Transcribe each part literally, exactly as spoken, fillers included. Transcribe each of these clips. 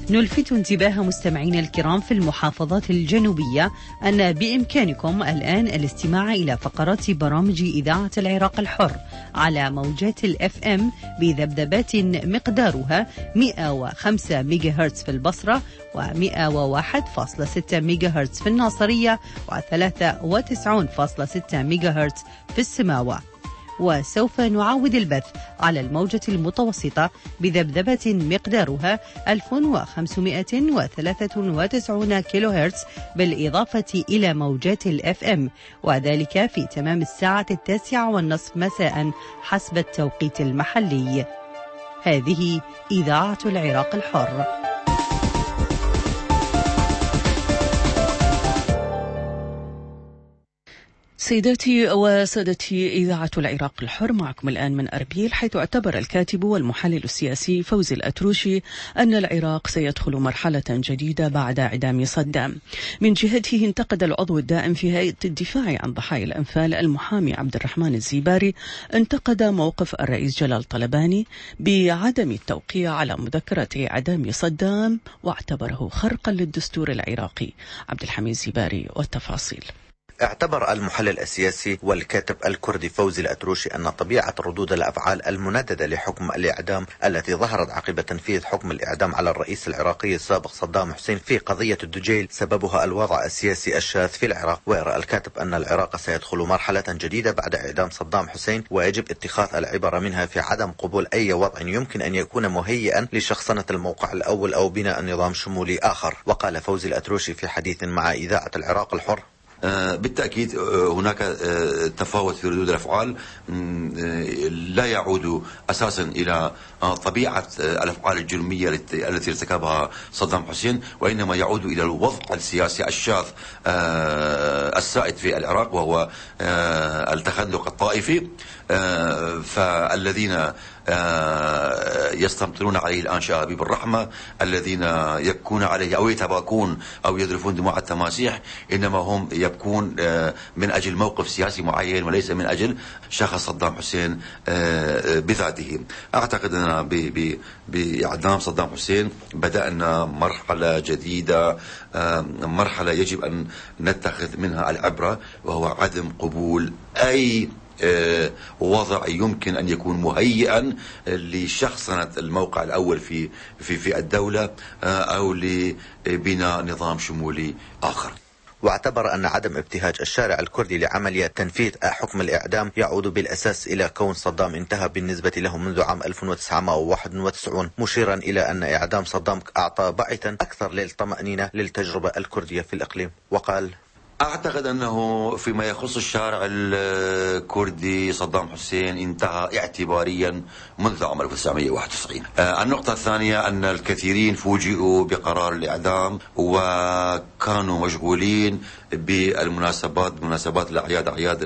نلفت انتباه مستمعينا الكرام في المحافظات الجنوبية أن بإمكانكم الآن الاستماع إلى فقرات برامج إذاعة العراق الحر على موجات الأف أم بذبذبات مقدارها مئة وخمسة ميجا هرتز في البصرة ومئة وواحد فاصلة ستة ميجا هرتز في الناصرية وثلاثة وتسعين فاصلة ستة ميجا هرتز في السماوة. وسوف نعود البث على الموجة المتوسطة بذبذبة مقدارها ألف وخمسمئة وثلاثة وتسعين كيلو هرتز بالإضافة إلى موجات الأف أم، وذلك في تمام الساعة التاسعة والنصف مساء حسب التوقيت المحلي. هذه إذاعة العراق الحر. سيداتي وسادتي، إذاعة العراق الحر معكم الآن من أربيل، حيث اعتبر الكاتب والمحلل السياسي فوزي الأتروشي أن العراق سيدخل مرحلة جديدة بعد إعدام صدام. من جهته انتقد العضو الدائم في هيئة الدفاع عن ضحايا الأنفال المحامي عبد الرحمن الزيباري انتقد موقف الرئيس جلال طلباني بعدم التوقيع على مذكرة إعدام صدام واعتبره خرقا للدستور العراقي. عبد الحميد الزيباري والتفاصيل. اعتبر المحلل السياسي والكاتب الكردي فوزي الأتروشي أن طبيعة ردود الأفعال المنددة لحكم الإعدام التي ظهرت عقب تنفيذ حكم الإعدام على الرئيس العراقي السابق صدام حسين في قضية الدجيل سببها الوضع السياسي الشاذ في العراق. ويرى الكاتب أن العراق سيدخل مرحلة جديدة بعد إعدام صدام حسين، ويجب اتخاذ العبرة منها في عدم قبول أي وضع يمكن أن يكون مهيئا لشخصنة الموقع الأول أو بناء نظام شمولي آخر. وقال فوزي الأتروشي في حديث مع إذاعة العراق الحر: بالتأكيد هناك تفاوت في ردود الأفعال لا يعود أساسا إلى طبيعة الأفعال الجرمية التي ارتكبها صدام حسين، وإنما يعود إلى الوضع السياسي الشاذ السائد في العراق، وهو التخلق الطائفي. فالذين يستمطرون عليه الآن شهابيب الرحمة، الذين يبكون عليه أو يتباكون أو يذرفون دموع التماسيح، إنما هم يبكون من أجل موقف سياسي معين وليس من أجل شخص صدام حسين بذاته. أعتقد أننا بإعدام صدام حسين بدأنا مرحلة جديدة، مرحلة يجب أن نتخذ منها العبرة، وهو عدم قبول أي وضع يمكن أن يكون مهيئا لشخصنة الموقع الأول في في في الدولة أو لبناء نظام شمولي آخر. واعتبر أن عدم ابتهاج الشارع الكردي لعملية تنفيذ حكم الإعدام يعود بالأساس إلى كون صدام انتهى بالنسبة له منذ عام ألف وتسعمئة وواحد وتسعين، مشيرا إلى أن إعدام صدام أعطى بعثا أكثر للطمأنينة للتجربة الكردية في الإقليم. وقال: أعتقد أنه فيما يخص الشارع الكردي صدام حسين انتهى اعتباريا منذ عام ألف وتسعمئة وواحد وتسعين. النقطة الثانية أن الكثيرين فوجئوا بقرار الإعدام وكانوا مشغولين بالمناسبات مناسبات الأعياد، أعياد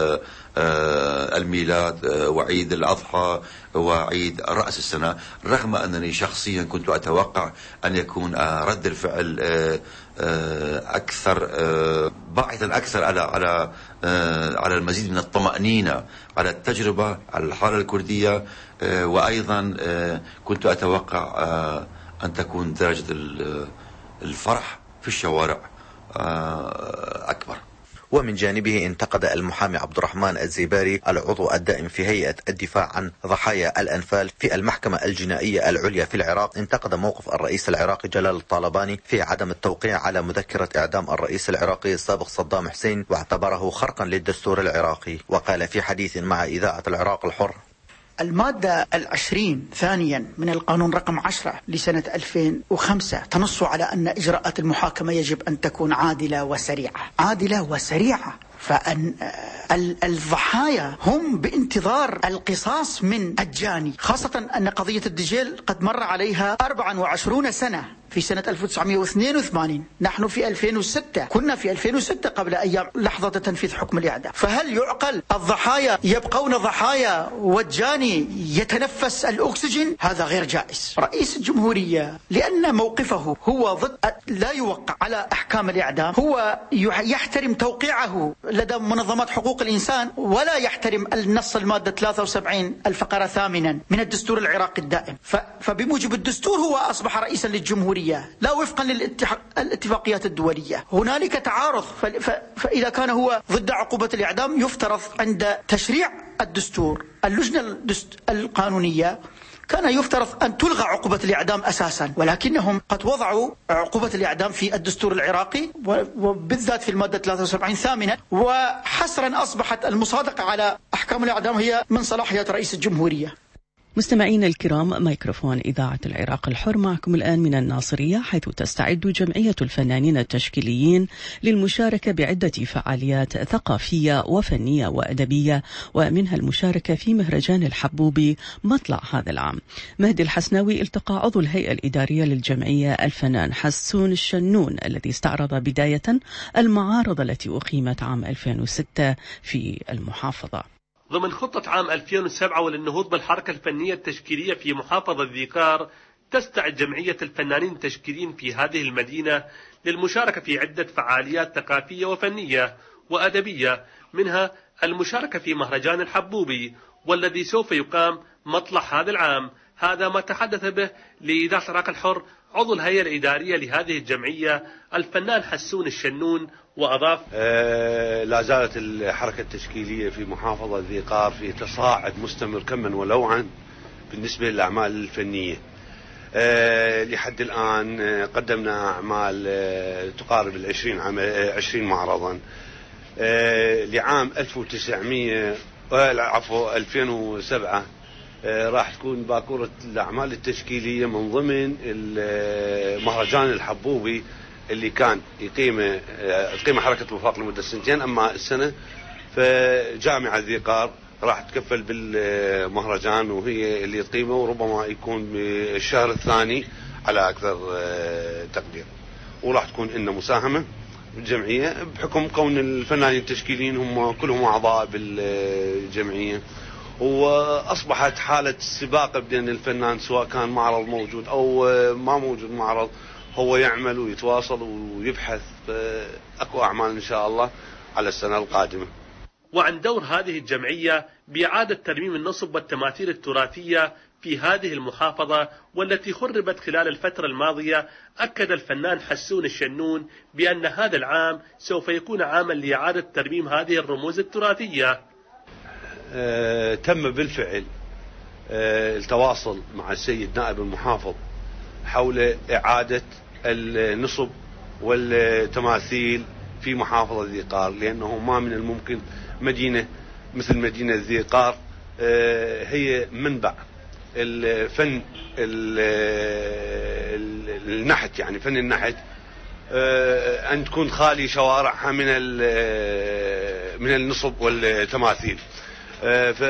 الميلاد وعيد الأضحى وعيد رأس السنة، رغم أنني شخصيا كنت أتوقع أن يكون رد الفعل أكثر باعثا أكثر على على على المزيد من الطمأنينة على التجربة، على الحالة الكردية، وأيضا كنت أتوقع أن تكون درجة الفرح في الشوارع أكبر. ومن جانبه انتقد المحامي عبد الرحمن الزيباري العضو الدائم في هيئة الدفاع عن ضحايا الأنفال في المحكمة الجنائية العليا في العراق، انتقد موقف الرئيس العراقي جلال الطلباني في عدم التوقيع على مذكرة إعدام الرئيس العراقي السابق صدام حسين، واعتبره خرقا للدستور العراقي. وقال في حديث مع إذاعة العراق الحر: المادة العشرين ثانيا من القانون رقم عشرة لسنة ألفين وخمسة تنص على أن إجراءات المحاكمة يجب أن تكون عادلة وسريعة. عادلة وسريعة، فأن الضحايا هم بانتظار القصاص من الجاني، خاصة أن قضية الدجيل قد مر عليها أربعة وعشرين سنة في سنة ألف وتسعمئة واثنين وثمانين، نحن في ألفين وستة، كنا في ألفين وستة قبل أيام لحظة تنفيذ حكم الإعدام. فهل يعقل الضحايا يبقون ضحايا والجاني يتنفس الأكسجين؟ هذا غير جائز. رئيس الجمهورية لأن موقفه هو ضد لا يوقع على أحكام الإعدام، هو يحترم توقيعه لدى منظمات حقوق حقوق الإنسان ولا يحترم النص المادة ثلاثة وسبعين الفقرة ثامنا من الدستور العراقي الدائم. فبموجب الدستور هو أصبح رئيسا للجمهورية لا وفقا للاتفاقيات الدولية. هنالك تعارض، فإذا كان هو ضد عقوبة الإعدام يفترض عند تشريع الدستور اللجنة القانونية كان يفترض أن تلغى عقوبة الإعدام أساسا، ولكنهم قد وضعوا عقوبة الإعدام في الدستور العراقي وبالذات في المادة ثلاثة وسبعين ثامنا، وحصرا أصبحت المصادقة على أحكام الإعدام هي من صلاحيات رئيس الجمهورية. مستمعينا الكرام، ميكروفون إذاعة العراق الحر معكم الآن من الناصرية، حيث تستعد جمعية الفنانين التشكيليين للمشاركة بعدة فعاليات ثقافية وفنية وأدبية، ومنها المشاركة في مهرجان الحبوبي مطلع هذا العام. مهدي الحسناوي التقى عضو الهيئة الإدارية للجمعية الفنان حسون الشنون الذي استعرض بداية المعارض التي أقيمت عام ألفين وستة في المحافظة. ضمن خطة عام ألفين وسبعة وللنهوض بالحركة الفنية التشكيلية في محافظة ذي قار، تستعد جمعية الفنانين التشكيليين في هذه المدينة للمشاركة في عدة فعاليات ثقافية وفنية وأدبية، منها المشاركة في مهرجان الحبوبي والذي سوف يقام مطلع هذا العام. هذا ما تحدث به لإذاعة العراق الحر عضو الهيئة الإدارية لهذه الجمعية الفنان حسون الشنون، وأضاف: آه لا زالت الحركة التشكيلية في محافظة ذي قار في تصاعد مستمر كما ونوعا بالنسبة للأعمال الفنية. آه لحد الآن آه قدمنا أعمال آه تقارب العشرين آه عشرين معرضا. آه لعام ألف وتسعمئة آه عفوا ألفين وسبعة آه راح تكون باكورة الأعمال التشكيلية من ضمن مهرجان الحبوبي اللي كان يقيمه تقيمه حركة الوفاق لمدة سنتين، أما السنة فجامعة ذي قار راح تكفل بالمهرجان وهي اللي تقيمه، وربما يكون بالشهر الثاني على أكثر تقدير، وراح تكون إنه مساهمة بالجمعية بحكم كون الفنانين التشكيليين هم كلهم أعضاء بالجمعية. وأصبحت حالة سباق بين الفنان سواء كان معرض موجود أو ما موجود معرض، هو يعمل ويتواصل ويبحث أكو أعمال إن شاء الله على السنة القادمة. وعن دور هذه الجمعية بإعادة ترميم النصب والتماثيل التراثية في هذه المحافظة والتي خربت خلال الفترة الماضية، أكد الفنان حسون الشنون بأن هذا العام سوف يكون عاما لإعادة ترميم هذه الرموز التراثية. أه تم بالفعل أه التواصل مع السيد نائب المحافظ حول إعادة النصب والتماثيل في محافظة ذي قار، لأنه ما من الممكن مدينة مثل مدينة ذي قار هي منبع الفن النحت، يعني فن النحت، أن تكون خالي شوارعها من من النصب والتماثيل. ف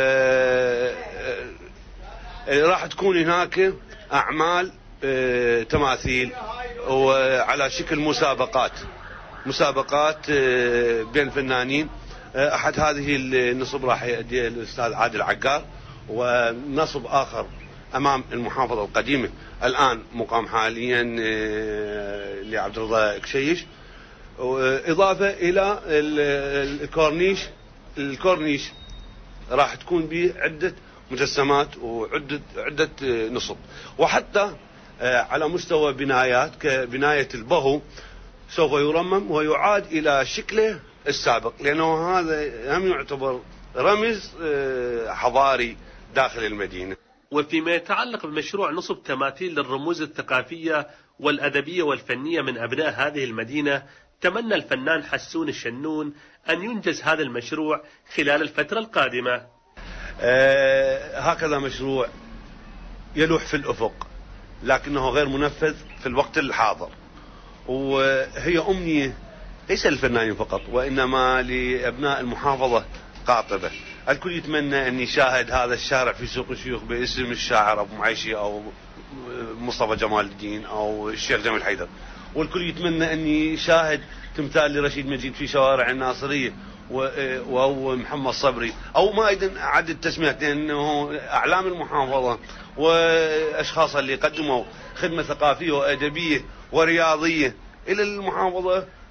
راح تكون هناك أعمال تماثيل وعلى شكل مسابقات مسابقات بين فنانين. أحد هذه النصب راح يؤدي الأستاذ عادل عقار، ونصب آخر أمام المحافظة القديمة الآن مقام حاليا لعبد الرضا كشيش، إضافة إلى الكورنيش. الكورنيش راح تكون به عدة مجسمات وعدة عدة نصب، وحتى على مستوى بنايات كبناية البهو سوف يرمم ويعاد إلى شكله السابق، لأنه هذا هم يعتبر رمز حضاري داخل المدينة. وفيما يتعلق بمشروع نصب تماثيل للرموز الثقافية والأدبية والفنية من أبناء هذه المدينة، تمنى الفنان حسون الشنون أن ينجز هذا المشروع خلال الفترة القادمة. آه هكذا مشروع يلوح في الأفق لكنه غير منفذ في الوقت الحاضر، وهي أمنية ليس للفنانين فقط وإنما لأبناء المحافظة قاطبة. الكل يتمنى أن يشاهد هذا الشارع في سوق الشيوخ باسم الشاعر أبو معيشي أو مصطفى جمال الدين أو الشيخ جمال حيدر، والكل يتمنى أن يشاهد تمثال لرشيد مجيد في شوارع الناصرية وهو محمد صبري، أو ما أيضا عدد تسميات، لأنه أعلام المحافظة وأشخاص اللي قدموا خدمة ثقافية وأدبية ورياضية إلى المحافظة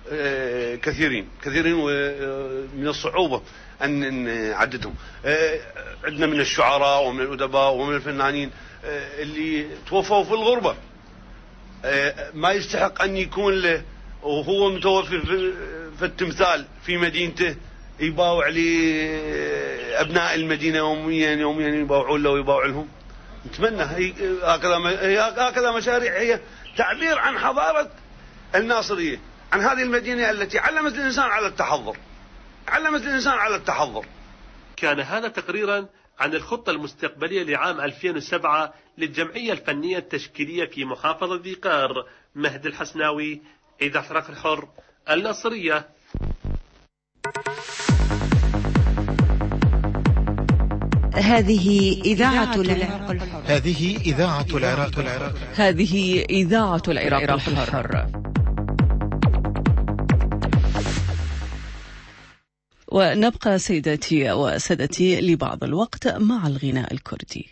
كثيرين كثيرين ومن الصعوبة أن نعددهم. عندنا من الشعراء ومن الأدباء ومن الفنانين اللي توفوا في الغربة، ما يستحق أن يكون له وهو متوفي في التمثال في مدينته يباوع لأبناء المدينة يوميا يوميا يباوعون له ويباوع لهم. نتمنى هكذا هكذا مشاريع هي تعبير عن حضارة الناصرية، عن هذه المدينة التي علمت الإنسان على التحضر علمت الإنسان على التحضر. كان هذا تقريرا عن الخطة المستقبلية لعام ألفين وسبعة للجمعية الفنية التشكيلية في محافظة ذي قار. مهد الحسناوي، إذاعة العراق الحر، الناصرية. هذه إذاعة العراق الحر. هذه إذاعة العراق الحر. هذه إذاعة العراق الحر. ونبقى سيداتي وسادتي لبعض الوقت مع الغناء الكردي.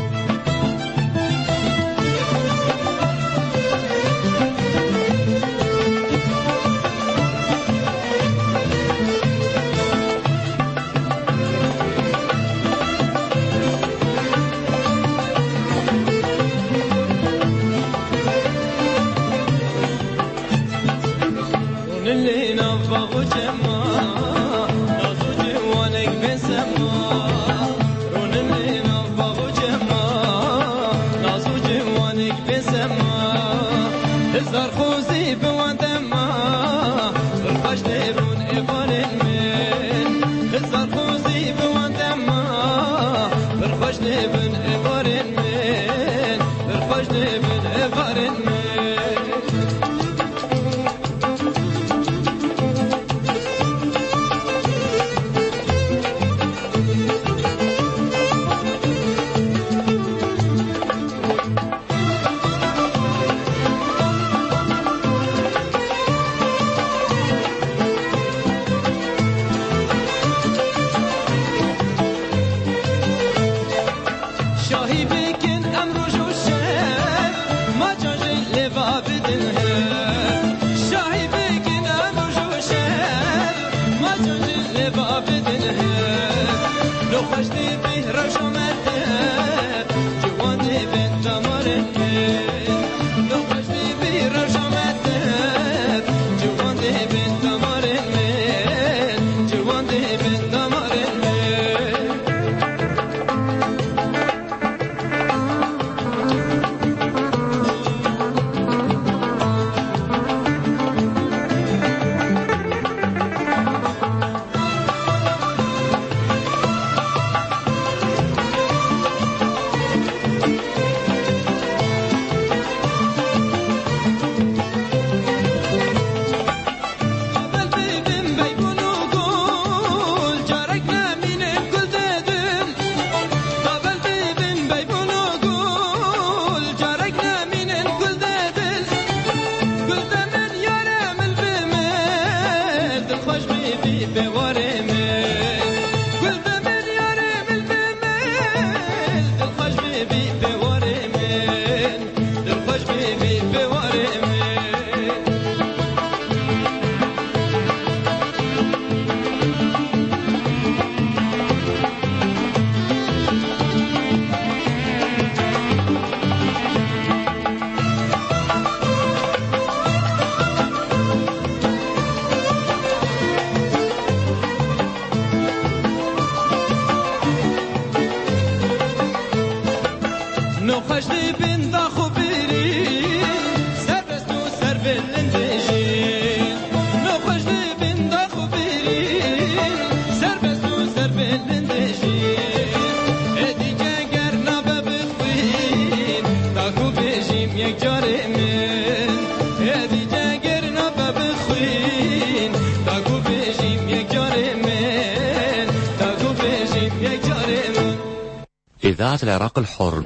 إذاعة العراق الحر.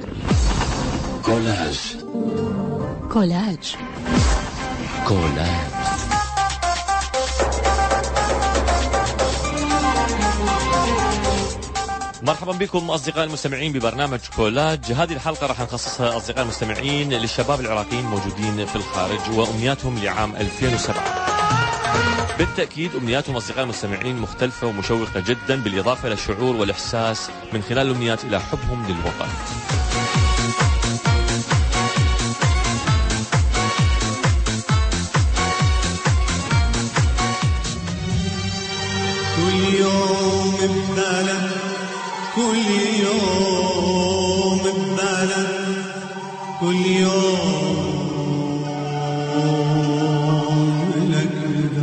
كولاج كولاج كولاج. مرحبا بكم أصدقائي المستمعين ببرنامج كولاج. هذه الحلقة راح نخصصها أصدقائي المستمعين للشباب العراقيين موجودين في الخارج وأمنياتهم لعام ألفين وسبعة. بالتأكيد أمنياتهم أصدقاء المستمعين مختلفة ومشوقة جدا، بالإضافة إلى الشعور والإحساس من خلال الأمنيات إلى حبهم للوطن. كل يوم ببالك، كل يوم ببالك، كل يوم لك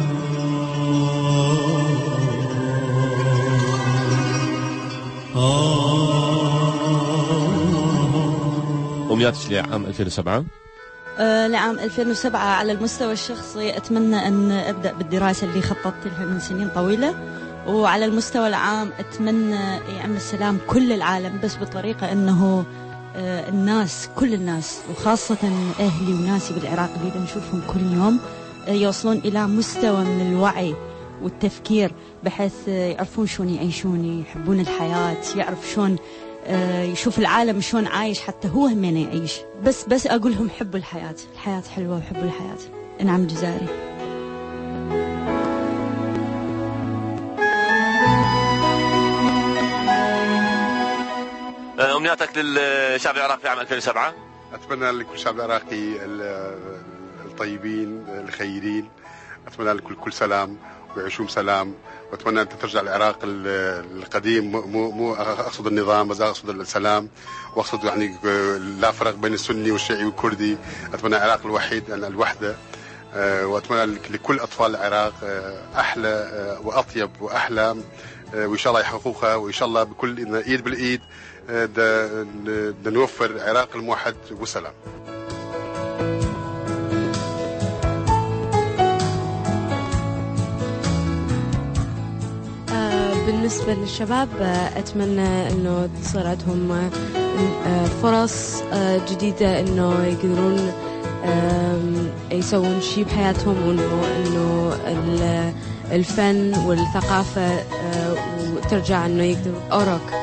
أمنياتك لعام ألفين وسبعة؟ آه لعام ألفين وسبعة على المستوى الشخصي أتمنى أن أبدأ بالدراسة اللي خططت لها من سنين طويلة، وعلى المستوى العام أتمنى يعم السلام كل العالم، بس بطريقة أنه آه الناس، كل الناس وخاصة أهلي وناسي بالعراق اللي نشوفهم كل يوم آه يوصلون إلى مستوى من الوعي والتفكير، بحيث آه يعرفون شلون يعيشون، يحبون الحياة، يعرف شلون آه يشوف العالم شلون عايش حتى هو همين يعيش. بس بس أقول لهم حبوا الحياة، الحياة حلوة وحبوا الحياة. نعم جزائري. أمنياتك للشعب العراقي في عام ألفين وسبعة؟ أتمنى لكل الشعب العراقي الطيبين الخيرين، أتمنى لكل كل سلام ويعيشون بسلام، وأتمنى أن ترجع العراق القديم، مو مو أقصد النظام بس أقصد السلام، وأقصد يعني لا فرق بين السني والشيعي والكردي. أتمنى العراق الوحيد، الوحدة، وأتمنى لكل أطفال العراق أحلى وأطيب وأحلى، وإن شاء الله يحققوها، وإن شاء الله بكل إيد بالإيد دا نوفر العراق الموحد والسلام. بالنسبة للشباب أتمنى أنه تصير عندهم فرص جديدة، أنه يقدرون يسوون شيء بحياتهم، وأنه أنه الفن والثقافة وترجع أنه يقدروا أوراق.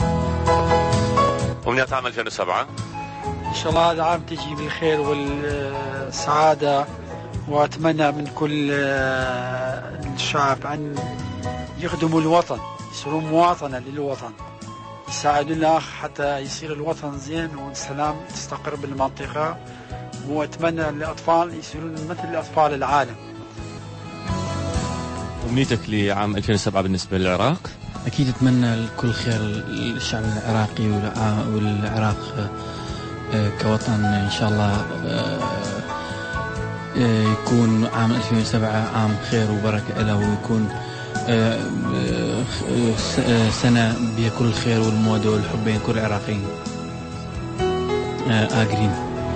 أمنيات عام ألفين وسبعة؟ إن شاء الله هذا عام تجي بالخير والسعادة، وأتمنى من كل الشعب أن يخدموا الوطن، يصيروا مواطنة للوطن، يساعدوا الأخ حتى يصير الوطن زين والسلام تستقر بالمنطقة، وأتمنى الأطفال يصيرون مثل أطفال العالم. أمنيتك لعام ألفين وسبعة بالنسبة للعراق؟ أكيد أتمنى الكل خير للشعب العراقي والعراق كوطن، إن شاء الله يكون عام ألفين وسبعة عام خير وبركة له، ويكون سنة بها كل الخير والمودة والحب بين كل العراقيين آقرين.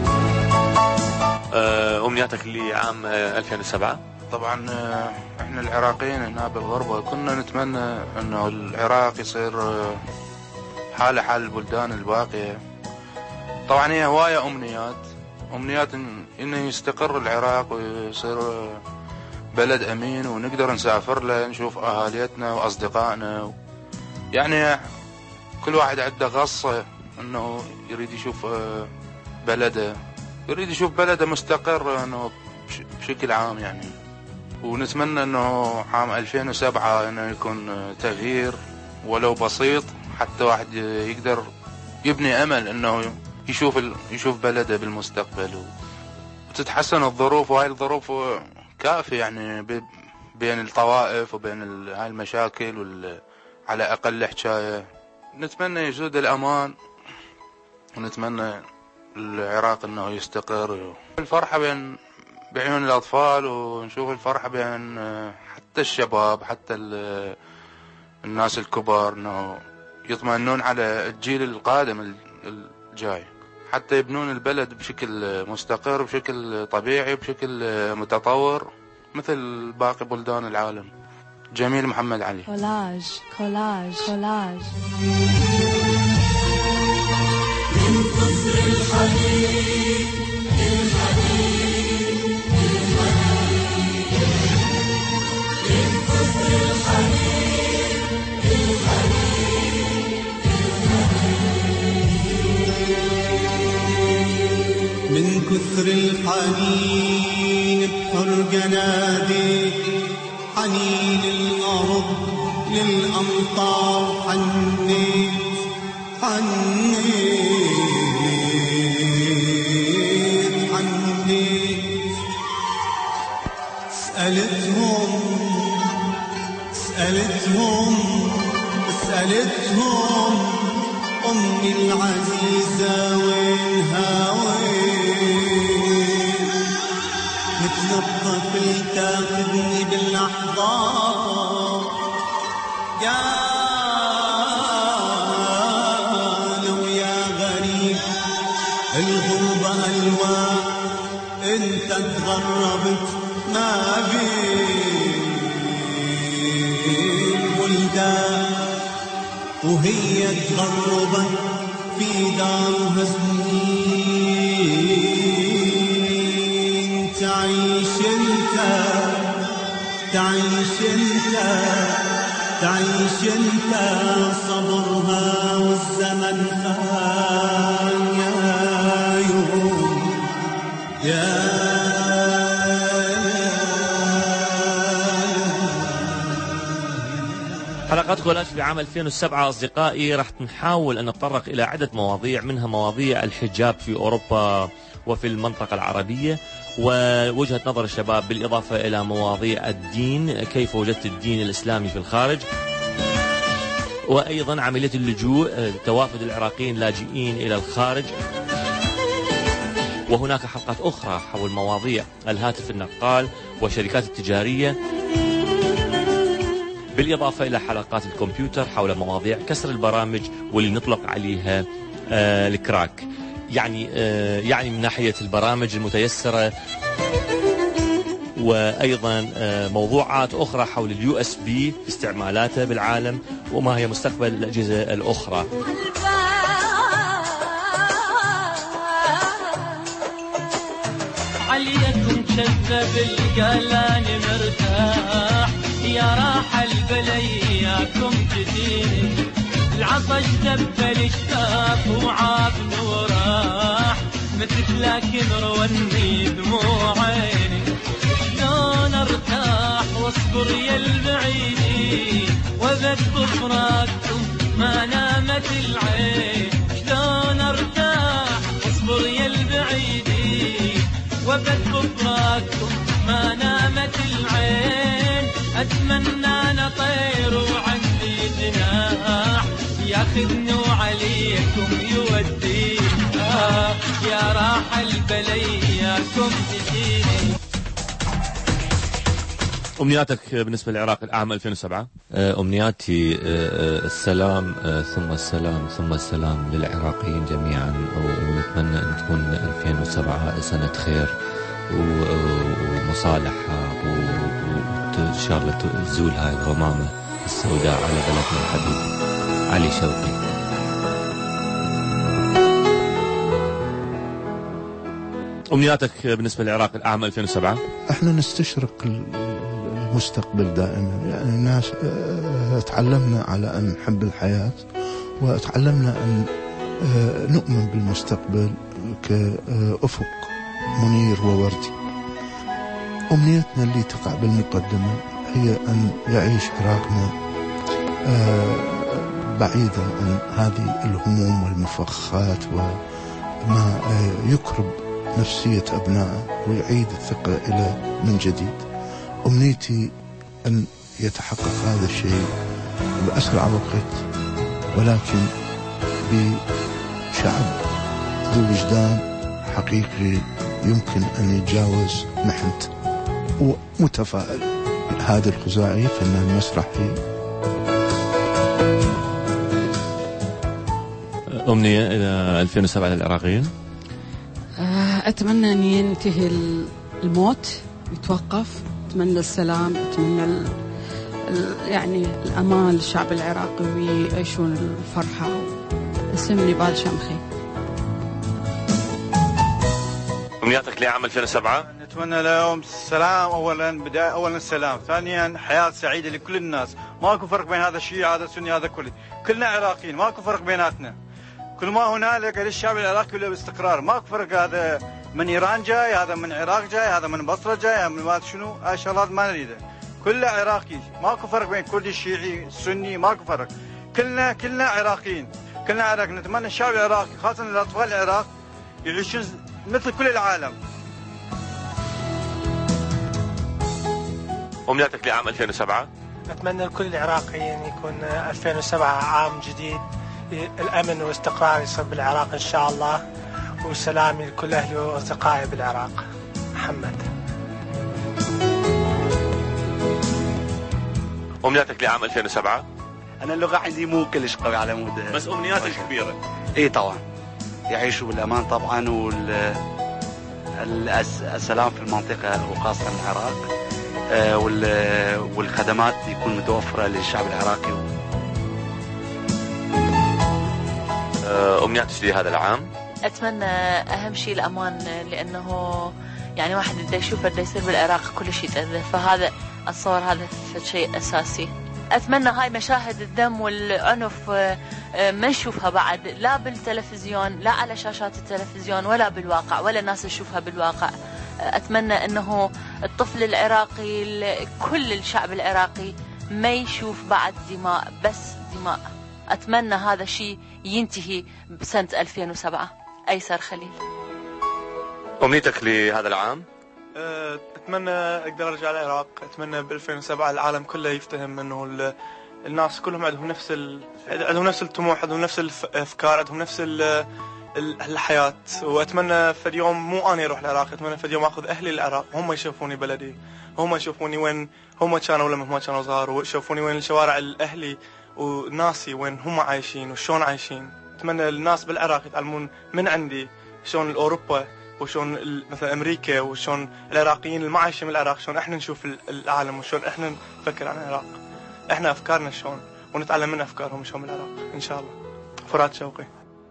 أمنياتك لعام ألفين وسبعة؟ طبعا احنا العراقيين هنا بالغربة كنا نتمنى انه العراق يصير حاله حال البلدان الباقية. طبعا هي هواية امنيات امنيات انه يستقر العراق ويصير بلد امين، ونقدر نسافر له نشوف اهاليتنا واصدقائنا، يعني كل واحد عنده غصة انه يريد يشوف بلده، يريد يشوف بلده مستقر انه بشكل عام يعني. ونتمنى انه عام ألفين وسبعة انه يكون تغيير ولو بسيط، حتى واحد يقدر يبني امل انه يشوف يشوف بلده بالمستقبل وتتحسن الظروف، وهاي الظروف كافية يعني بين الطوائف وبين هاي المشاكل وال... على اقل حكاية. نتمنى يزود الامان، ونتمنى العراق انه يستقر، الفرحة بين بعيون الأطفال، ونشوف الفرحة بين حتى الشباب حتى الناس الكبار، إنه يطمئنون على الجيل القادم الجاي، حتى يبنون البلد بشكل مستقر، بشكل طبيعي، بشكل متطور مثل باقي بلدان العالم. جميل محمد علي. كولاج كولاج كولاج. من كثر الحنين الحنين من كثر الحنين بحرقة نادي حنين الأرض للأمطار حنيت حنيت حنيت سألتهم سألتهم سألتهم أمي العزيزة وينها وين مثل الطفل تاخذني بالأحضان قالوا يا غريب الغربة ألوان انت تغربت ما بين بلدان وهي تغربت في دارها سنين تعيش انت تعيش انت تعيش انت صبرها والزمن خان يا يوم يا حلقات كولاج في عام ألفين وسبعة أصدقائي راح نحاول أن نتطرق إلى عدة مواضيع، منها مواضيع الحجاب في أوروبا وفي المنطقة العربية ووجهة نظر الشباب، بالإضافة إلى مواضيع الدين، كيف وجدت الدين الإسلامي في الخارج، وأيضا عملية اللجوء، توافد العراقيين لاجئين إلى الخارج. وهناك حلقات أخرى حول مواضيع الهاتف النقال والشركات التجارية، بالإضافة إلى حلقات الكمبيوتر حول مواضيع كسر البرامج واللي نطلق عليها آه الكراك، يعني آه يعني من ناحية البرامج المتيسرة، وأيضا آه موضوعات أخرى حول اليو اس بي استعمالاته بالعالم وما هي مستقبل الأجهزة الأخرى. عليكم كذب القلان مرتاح يا راح البلياكم جديد العطش دبل الشتاف وعاب وراح مثل لكن روني دموع عيني شلون ارتاح واصبر يا البعيدين وبد بفراقكم ما نامت العين شلون ارتاح واصبر يا البعيدين وبد بفراقكم ما نامت العين أتمنى أنا طير وعندي جناح ياخذني وعليكم يودي آه يا راح البلياكم تجيني. أمنياتك بالنسبة للعراق العام ألفين وسبعة؟ أمنياتي السلام ثم السلام ثم السلام للعراقيين جميعا، ونتمنى أن تكون ألفين وسبعة سنة خير ومصالحة وإن شاء الله تزول هاي الغمامة السوداء على بلدنا الحبيب. علي شوقي. أمنياتك بالنسبة للعراق العام ألفين وسبعة؟ احنا نستشرق المستقبل دائما، يعني الناس تعلمنا على أن نحب الحياة وتعلمنا أن نؤمن بالمستقبل كأفق منير ووردي. أمنيتنا اللي تقع بالمقدمة هي أن يعيش عراقنا بعيدا عن هذه الهموم والمفخات وما يكرب نفسية أبنائه ويعيد الثقة إلى من جديد. أمنيتي أن يتحقق هذا الشيء بأسرع وقت، ولكن بشعب ذو وجدان حقيقي يمكن أن يتجاوز محنته. ومتفائل. هذا الخزاعي فنان مسرحي. أمنية إلى ألفين وسبعة للعراقيين؟ أتمنى أن ينتهي الموت، يتوقف. أتمنى السلام، أتمنى ال... يعني الأمان للشعب العراقي ويعيشون الفرحة. اسمي نبال شمخي. أمنياتك لعام ألفين وسبعة؟ نتمنى لهم السلام أولا، بداية أولا السلام، ثانيا حياة سعيدة لكل الناس. ماكو فرق بين هذا الشيعي هذا السني هذا كله، كلنا عراقيين، ماكو فرق بيناتنا. كل ما هنالك للشعب العراقي كله باستقرار، ماكو فرق. هذا من إيران جاي، هذا من العراق جاي، هذا من بصرة جاي، هذا من ما شنو، هاي شغلات ما نريدها. كله عراقي، ماكو فرق بين كردي شيعي سني، ماكو فرق، كلنا كلنا عراقيين، كلنا عراق. نتمنى الشعب العراقي خاصة الأطفال العراق يعيشون مثل كل العالم. أمنياتك لعام ألفين وسبعة؟ أتمنى لكل العراقيين يكون ألفين وسبعة عام جديد، الأمن والاستقرار يصير بالعراق إن شاء الله، وسلامي لكل أهلي وأصدقائي بالعراق. محمد. أمنياتك لعام ألفين وسبعة؟ أنا اللغة عندي مو كلش قوي على مود، بس أمنياتك كبيرة. إيه طبعا، يعيشوا بالأمان طبعا، والسلام في المنطقة وخاصة العراق، والخدمات يكون متوفرة للشعب العراقي. أمنياتك لهذا العام؟ أتمنى أهم شيء الأمان، لأنه يعني واحد بده يشوف بده يصير بالعراق كل شيء تأذى، فهذا أتصور هذا شيء أساسي. أتمنى هاي مشاهد الدم والعنف ما نشوفها بعد، لا بالتلفزيون، لا على شاشات التلفزيون، ولا بالواقع، ولا الناس تشوفها بالواقع. أتمنى أنه الطفل العراقي، كل الشعب العراقي ما يشوف بعد دماء، بس دماء. أتمنى هذا الشيء ينتهي بسنة ألفين وسبعة. أيسر خليل. أمنيتك لهذا العام؟ أتمنى أقدر أرجع العراق. أتمنى ب ألفين وسبعة العالم كله يفتهم أنه الناس كلهم عندهم نفس ال... عندهم نفس الطموح، عندهم نفس الأفكار، عندهم نفس ال... الحياة. وأتمنى في اليوم مو أنا أروح العراق، أتمنى في اليوم أخذ أهلي العراق، هم يشوفوني بلدي، هم يشوفوني وين هم كانوا لما هم كانوا صغار، ويشوفوني وين الشوارع الأهلي وناسي وين هم عايشين وشون عايشين. أتمنى الناس بالعراق يتعلمون من عندي شون أوروبا وشون مثلا أمريكا، وشون العراقيين اللي ما عايشين بالعراق شون إحنا نشوف العالم، وشون إحنا نفكر عن العراق، إحنا أفكارنا شون، ونتعلم من أفكارهم شون بالعراق إن شاء الله. فرات شوقي.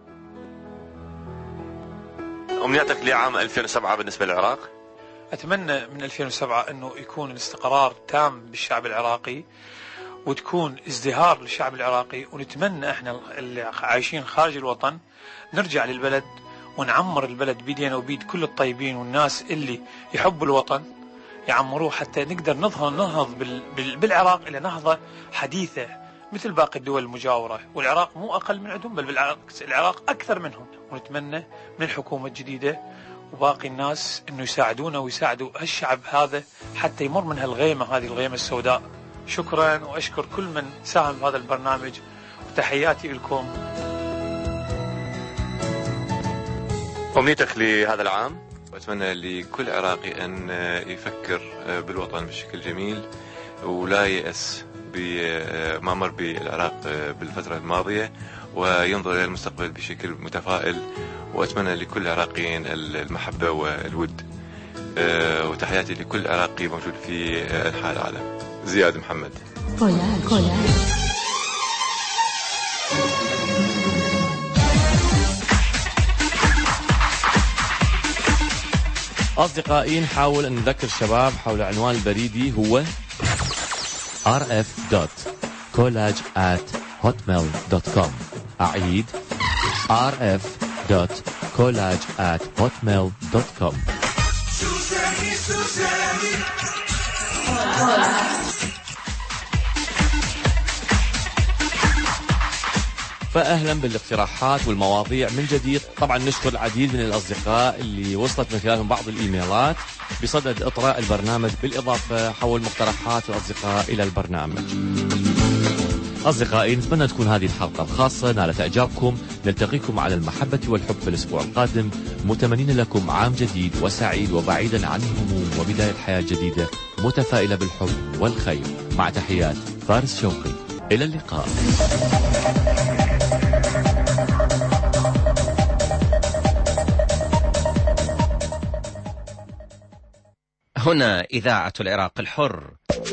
أمنياتك لعام ألفين وسبعة بالنسبة للعراق؟ أتمنى من ألفين وسبعة أنه يكون الاستقرار تام بالشعب العراقي، وتكون ازدهار للشعب العراقي، ونتمنى احنا اللي عايشين خارج الوطن نرجع للبلد ونعمر البلد بيدينا وبيد كل الطيبين والناس اللي يحبوا الوطن يعمروه، حتى نقدر نظهر نهض بالعراق إلى نهضة حديثة مثل باقي الدول المجاورة، والعراق مو أقل من عندهم، بل بالعكس العراق أكثر منهم. ونتمنى من الحكومة الجديدة وباقي الناس إنه يساعدونا ويساعدوا هالشعب هذا حتى يمر من هالغيمة، هذه الغيمة السوداء. شكرا، وأشكر كل من ساهم بهذا البرنامج، وتحياتي لكم. أمنيتك لهذا العام؟ وأتمنى لكل عراقي أن يفكر بالوطن بشكل جميل، ولا يأس بما مر بالعراق بالفترة الماضية، وينظر إلى المستقبل بشكل متفائل. وأتمنى لكل العراقيين المحبة والود، وتحياتي لكل عراقي موجود في أنحاء العالم. زياد محمد. كولاج. كولاج. أصدقائي، نحاول أن نذكر الشباب حول عنوان البريدي هو آر إف دوت كولاج آت هوتميل دوت كوم. أعيد آر إف دوت كولاج آت هوتميل دوت كوم. فأهلا بالاقتراحات والمواضيع من جديد. طبعا نشكر العديد من الأصدقاء اللي وصلت من خلالهم بعض الإيميلات بصدد إطراء البرنامج، بالإضافة حول مقترحات الأصدقاء إلى البرنامج. أصدقائي، نتمنى تكون هذه الحلقة الخاصة نالت إعجابكم. نلتقيكم على المحبة والحب في الأسبوع القادم، متمنين لكم عام جديد وسعيد وبعيدا عن الهموم، وبداية حياة جديدة متفائلة بالحب والخير. مع تحيات فارس شوقي، إلى اللقاء. هنا إذاعة العراق الحر.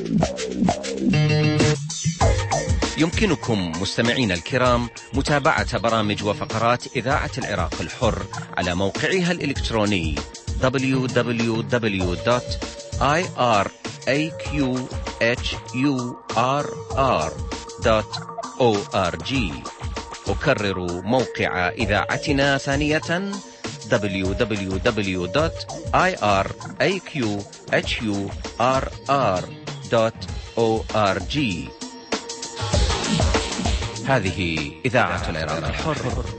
يمكنكم مستمعين الكرام متابعة برامج وفقرات إذاعة العراق الحر على موقعها الإلكتروني دبليو دبليو دبليو دوت آي آر إيه كيو إتش يو آر آر دوت أو آر جي. أكرر موقع إذاعتنا ثانية دبليو دبليو دبليو دوت آي آر إيه كيو إتش يو آر آر دوت أو آر جي. هذه إذاعة العراق الحر.